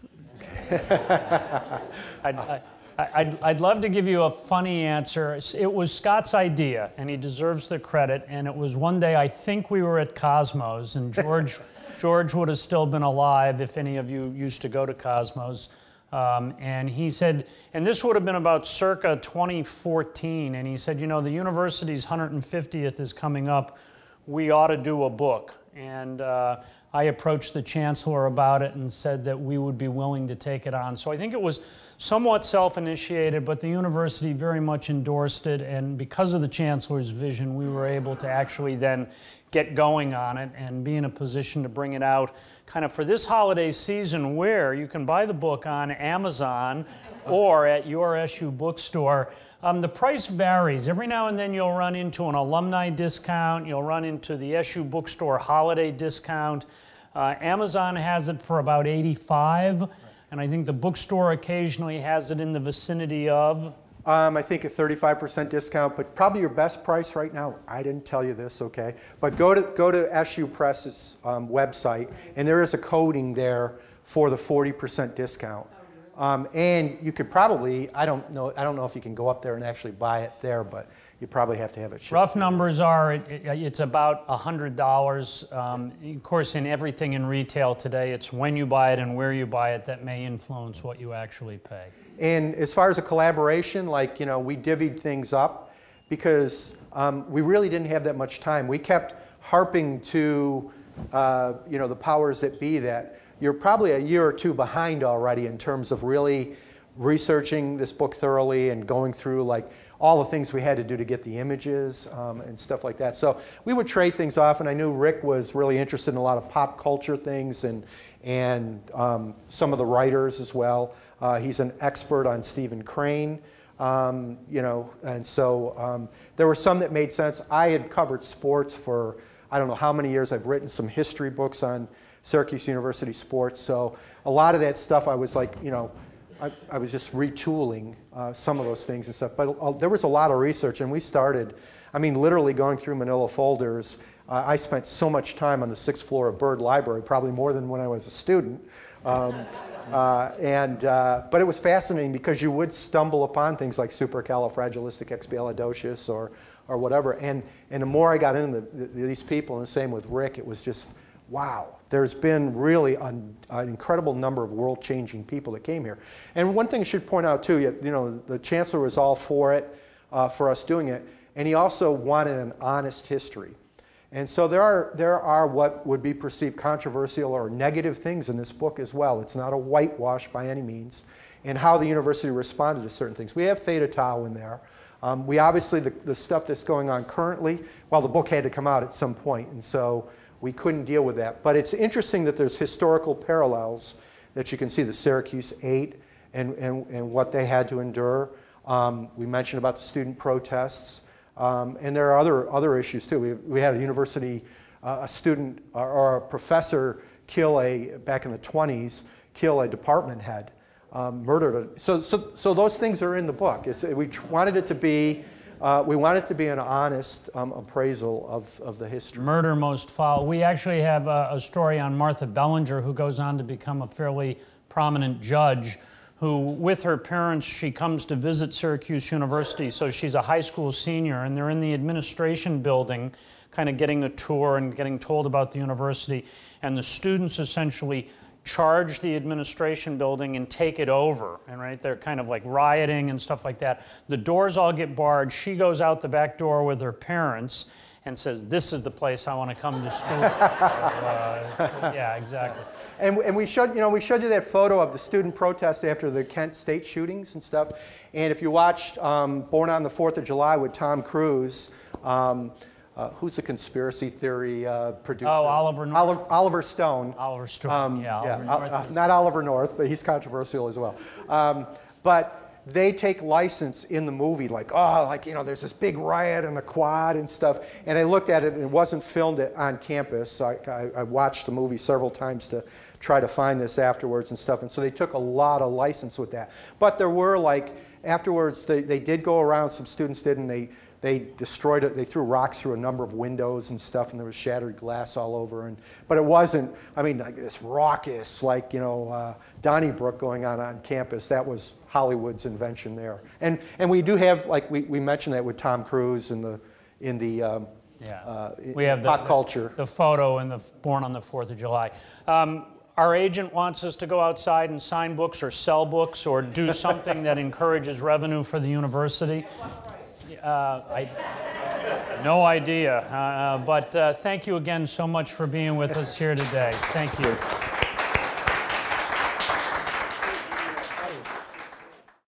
I'd love to give you a funny answer. It was Scott's idea, and he deserves the credit. And it was one day, I think we were at Cosmos, and George would have still been alive if any of you used to go to Cosmos. And he said, and this would have been about circa 2014, and he said, the university's 150th is coming up. We ought to do a book. And I approached the chancellor about it and said that we would be willing to take it on. So I think it was somewhat self-initiated, but the university very much endorsed it, and because of the chancellor's vision, we were able to actually then get going on it and be in a position to bring it out kind of for this holiday season, where you can buy the book on Amazon or at your SU bookstore. The price varies. Every now and then you'll run into an alumni discount, you'll run into the SU bookstore holiday discount. Amazon has it for about $85. And I think the bookstore occasionally has it in the vicinity of? I think a 35% discount, but probably your best price right now, I didn't tell you this, okay? But go to SU Press's website, and there is a coding there for the 40% discount. And you could probably, I don't know if you can go up there and actually buy it there, but you probably have to have it shipped. Rough numbers are, it's about $100. Of course, in everything in retail today, it's when you buy it and where you buy it that may influence what you actually pay. And as far as a collaboration, we divvied things up because we really didn't have that much time. We kept harping to the powers that be that you're probably a year or two behind already in terms of really researching this book thoroughly and going through like all the things we had to do to get the images and stuff like that. So we would trade things off, and I knew Rick was really interested in a lot of pop culture things and some of the writers as well. He's an expert on Stephen Crane, and so there were some that made sense. I had covered sports for I don't know how many years. I've written some history books on Syracuse University sports, so a lot of that stuff I was like, I was just retooling some of those things and stuff. But there was a lot of research, and we started, literally going through manila folders. I spent so much time on the 6th floor of Byrd Library, probably more than when I was a student. But it was fascinating because you would stumble upon things like supercalifragilisticexpialidocious or whatever. And the more I got into these people, and the same with Rick, it was just, wow. There's been really an incredible number of world-changing people that came here. And one thing I should point out too, the chancellor was all for it, for us doing it, and he also wanted an honest history. And so there are what would be perceived controversial or negative things in this book as well. It's not a whitewash by any means, and how the university responded to certain things. We have Theta Tau in there. We obviously, the stuff that's going on currently, well, the book had to come out at some point, and so we couldn't deal with that. But it's interesting that there's historical parallels that you can see, the Syracuse 8 and what they had to endure. We mentioned about the student protests. And there are other issues too. We had a university, a student or a professor back in the 20s, kill a department head, murdered. So those things are in the book. We wanted it to be an honest appraisal of the history. Murder most foul. We actually have a story on Martha Bellinger, who goes on to become a fairly prominent judge, who, with her parents, she comes to visit Syracuse University. So she's a high school senior, and they're in the administration building, kind of getting a tour and getting told about the university. And the students essentially charge the administration building and take it over. And they're kind of like rioting and stuff like that. The doors all get barred. She goes out the back door with her parents and says, "This is the place I want to come to school." Yeah, exactly. And we showed you that photo of the student protests after the Kent State shootings and stuff. And if you watched Born on the 4th of July with Tom Cruise, who's the conspiracy theory producer? Oh, Oliver North. Oliver Stone. Oliver Stone, Oliver North not Oliver North, but he's controversial as well. But they take license in the movie, there's this big riot and a quad and stuff. And I looked at it, and it wasn't filmed on campus. I watched the movie several times to try to find this afterwards and stuff. And so they took a lot of license with that. But there were, afterwards, they did go around, some students did, and they destroyed it. They threw rocks through a number of windows and stuff, and there was shattered glass all over. But it wasn't, this raucous, Donnybrook going on campus. That was Hollywood's invention there. And we do have, we mentioned that with Tom Cruise in the we have pop culture. The photo in the Born on the 4th of July. Our agent wants us to go outside and sign books or sell books or do something that encourages revenue for the university. No idea, but thank you again so much for being with us here today. Thank you.